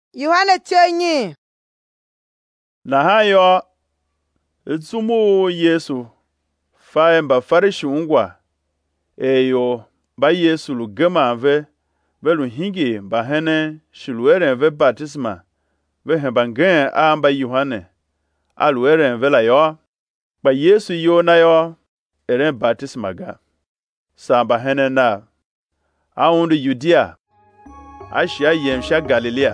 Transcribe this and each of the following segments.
Yohane tenyi na hayo itsumu Yesu faemba farishi ungwa eyo ba Yesu lugema ve belu hingi ba hene shiluere ve baptisma ve hebangen amba Yohane aluere ve la yo ba Yesu yo na yo eren baptisma ga samba hene na aundu Judea ashia yemsha Galilea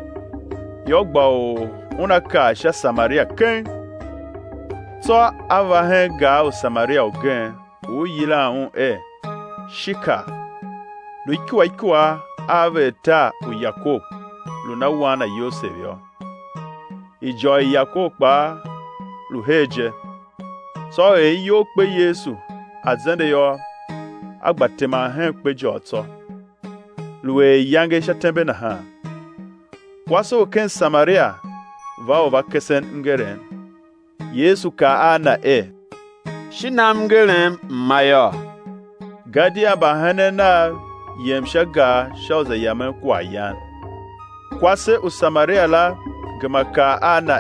yogba o unaka sha Samaria ken so ava he ga o Samaria ogen o yila un shika luikiwa ave ta o Jacob luna wana Yosef yo ijo Jacob pa luheje so yo pe Yesu azende yo agbatema he pejo oto luwe yange shatembe na ha kwaso ken Samaria va kesen ngeren Yesu ka ana shinam ngeren mayo gadia bahane na yemshaga shauza yamen kwayan kwase u Samaria la gmaka ana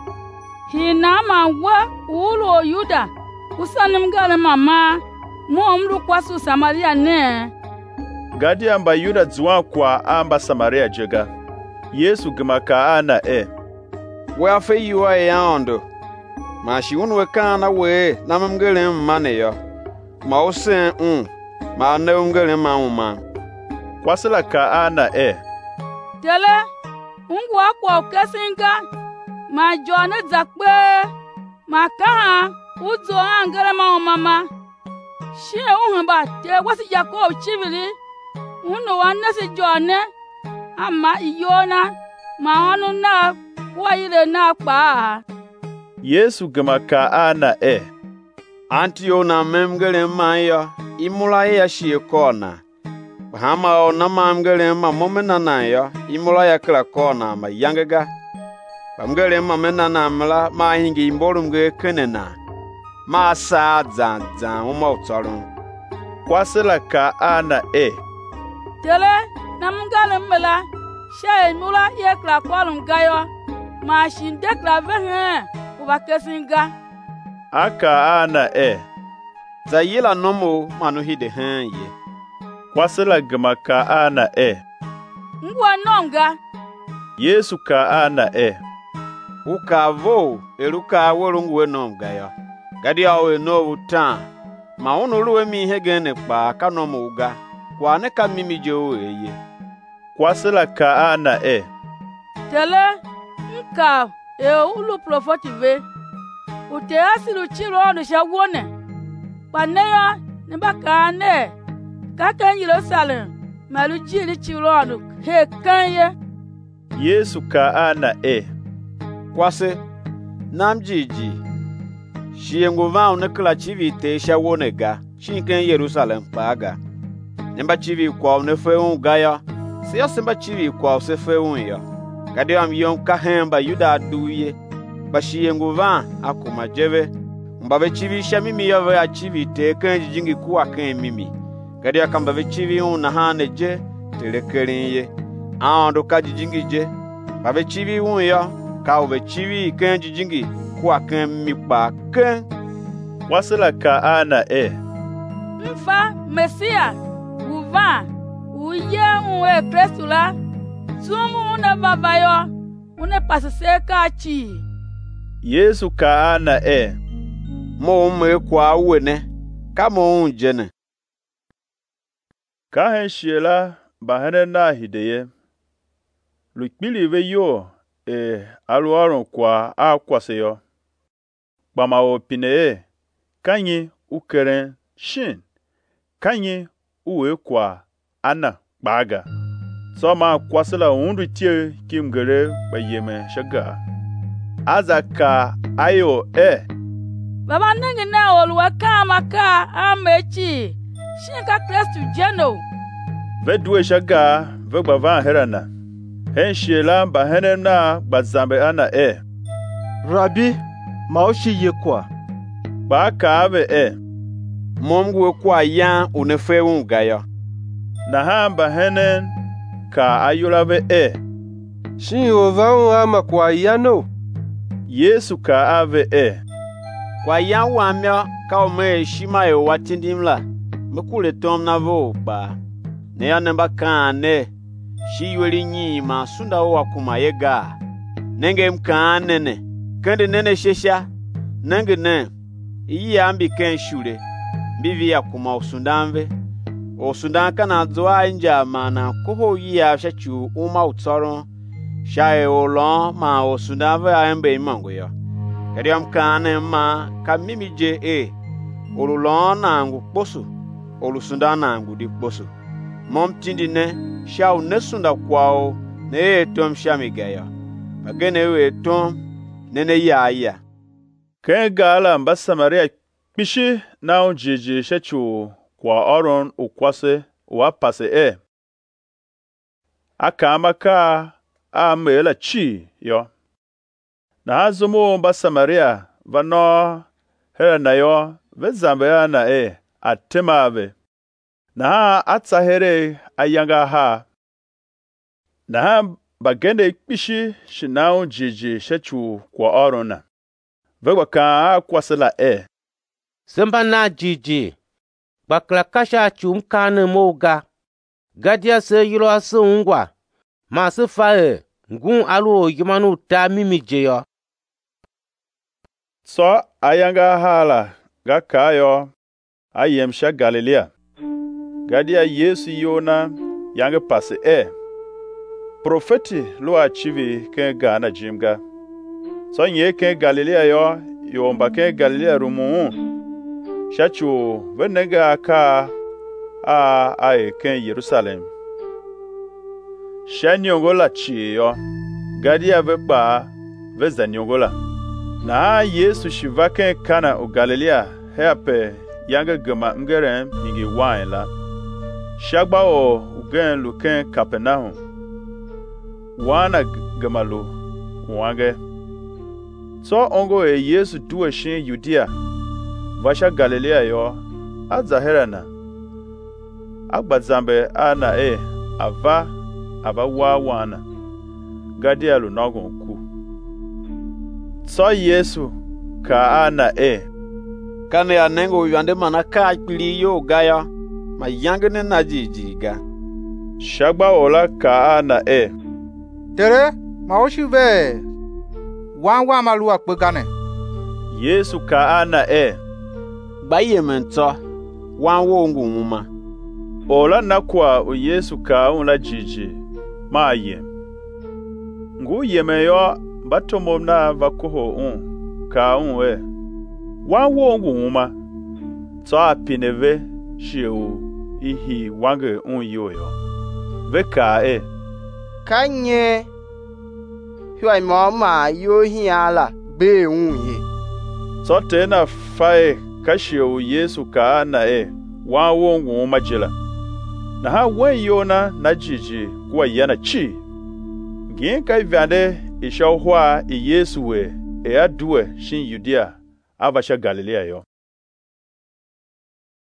hinama wa ulo Yuda usanim ngare mama momru kwasu Samaria ne gadia mba Yuda zwa kwa amba Samaria jega Yesu gmaka ana wa fe yuwa yaondo ma shi unwe kana we na mngere mane yo ma ose ma ne ngere ma uma kwasila ka ana tele ungwa kwa kesinga ma jone zakpe ma ka uzo angere ma mama shi unba te wasi Jacob chibili uno wanese jone ama iyona ma onu na kwa ile na pa Yesu gmaka ana antio na memgere mayo imula ya shiekona hama ona mamgere ma momena na yo imula ya kla kona ma yangaga bamgere ma mena na mla ma hingi imbolum ge kenena ma sa za uma utoro kwasila ka ana tele namgale mla shay mula ya kla kolum gayo ma shinde kla vehe uba kesinga aka ana za yila nomo manu hide ye kwasila gmaka ana ngwa nonga Yesu ka ana uka vo eruka worungwe nomga yo gadi awe no uta ma unu ruwe mi ihe gene pa kanomo uga kwa ne ka mimi jo eye kwasila ka ana tele nka ulu profotive ute asilu chiro onu shagwone paneya ne bakane kakan Jerusalem malu jiri chiro onu he kanye Yesu ka ana kwase namjiji shiengo vao ne kla chivi te shawone ga shinken Jerusalem paga nemba chivi kwa ne feun gaya se semba chivi kwa se feun yo kade am yon ka hemba Yuda duye bashiengo va akoma jeve mbabe chivi shamimi yave achivi te kanji jingi kuwa kan mimi kade akamba be chivi na hane je telekerenye ando kaji jingi je babe chivi yo ka obe chivi kanji jingi kuwa kan mi pa kan wasila ka ana mfa Mesia uva uye unwe Kristula sumu una babayo une pasiseka chi Yesu ka ana mo me kwa wene ka mo unjene ka hen shiela bahane na hideye lukpili ve yo aluaron kwa akwaseyo bama opine kanyi ukeren shin kanyi uwe kwa ana baga so ma kwasila undu tie kimgere bayeme shaga azaka ayo baba nengi na olwa kama ka amechi shinka Kristu jeno vedwe shaga vegba herana hen shiela bahene na bazambe ana Rabi maoshi yekwa ba ka ave momgwe kwa ya unefe unga yo na hamba henen ka ayulave Shin o vão ama kwa yano? Yesu ka ave Kwa yan wa myo ka o me shima yo watindim la. Me kule tom na vo ba. Ne ya namba kane. Shi yori nyi ma sunda o akuma yega. Nenge mkane ne. Kende nene shesha. Nenge ne. Iyi ambi ken shure. Bivi akuma osundamve. Osundan kana zoa inja mana koho yi afsha chu uma utsoron. Shae olon ma osundamve ambe imango yo. Kadiam kane ma kamimi je olulon na angu kposu. Olusundan na angu di kposu. Mom tindi ne shau nesunda kwao ne tom shamigayo. Magene we tom nene ya. Ken gala mba Samaria pishi na unjiji shechu kwa oron ukwase wapase akamaka amela chi yo. Na azumu mba Samaria vano hera na yo vezambe na atemave. Na atsahere ayanga ha. Na bagende pishi shinao jiji shechu kwa orona. Vegwa ka kwasela Semba na jiji. Bakla kasha chum kane moga. Gadia se yilo ase ungwa. Ma se fae. Ngun alu yimanu ta mimije yo. So ayanga hala ga kayo ayemsha Galilea. Gadia Yesu yona yanga pase Profeti lo achivi ken gana jimga. So nye ken Galilea yo mba ken Galilea rumu. Shachu venega ka ken Jerusalem. Shanyongola chi yo. Gadia vepa vezanyongola. Na Yesu shiva ken Kana o Galilea heape yanga gama ngeren yingi wine la. Shagba o ugen luken Kapernaum. Wana gamalu wange. So ongo Yesu duwe shin Judea. Vasha Galilea yo azaherana. Agbazambe ana ava wana. Gadia lu nogun ku. So Yesu ka ana Kane ya nengo yande mana ka akpili yo gaya. Ma yangene na jijiga. Shagba ola ka ana Tere, maoshive. Wanwa malua kpegane. Yesu ka ana Baye mento. Wanwo ngu muma. Ola nakwa o Yesu ka unla jiji. Ma yem. Ngu yemeyo batomo na vakoho ka Wanwo ngu muma. So apineve shiu ihi wange yoyo. Veka Kanye. Huay mama yo hiala be unye. So tena fae kashiu Yesu ka na wanwo ngu muma jila. Na ha yona na jiji kwa yana chi. Gien kai vande isha hwa Yesu aduwe shin Judea avasha Galilea yo.